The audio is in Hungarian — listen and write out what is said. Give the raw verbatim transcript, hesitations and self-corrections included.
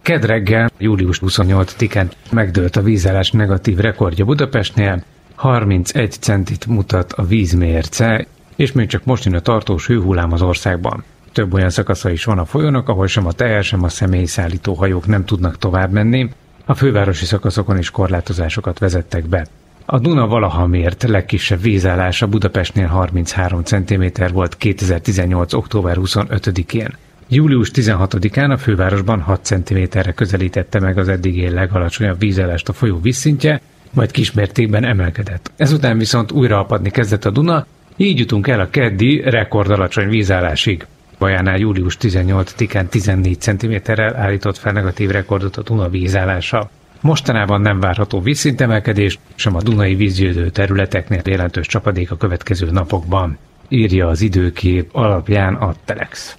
Kedd reggel, július huszonnyolcadikán megdőlt a vízállás negatív rekordja Budapestnél, harmincegy centit mutat a vízmérce, és még csak most jön a tartós hőhullám az országban. Több olyan szakasza is van a folyónak, ahol sem a teher, sem a személyszállító hajók nem tudnak tovább menni. A fővárosi szakaszokon is korlátozásokat vezettek be. A Duna valaha mért legkisebb vízállása Budapestnél harminchárom centiméter volt kétezer-tizennyolc. október huszonötödikén. július tizenhatodikán a fővárosban hat centiméterre közelítette meg az eddigi legalacsonyabb vízállást a folyó vízszintje, majd kismértékben emelkedett. Ezután viszont újra apadni kezdett a Duna, így jutunk el a keddi rekordalacsony vízállásig. Bajánál július tizennyolcadikán tizennégy centiméterrel állított fel negatív rekordot a Duna vízállása. Mostanában nem várható vízszintemelkedés, sem a dunai vízgyűjtő területeknél jelentős csapadék a következő napokban, írja az időkép alapján a Telex.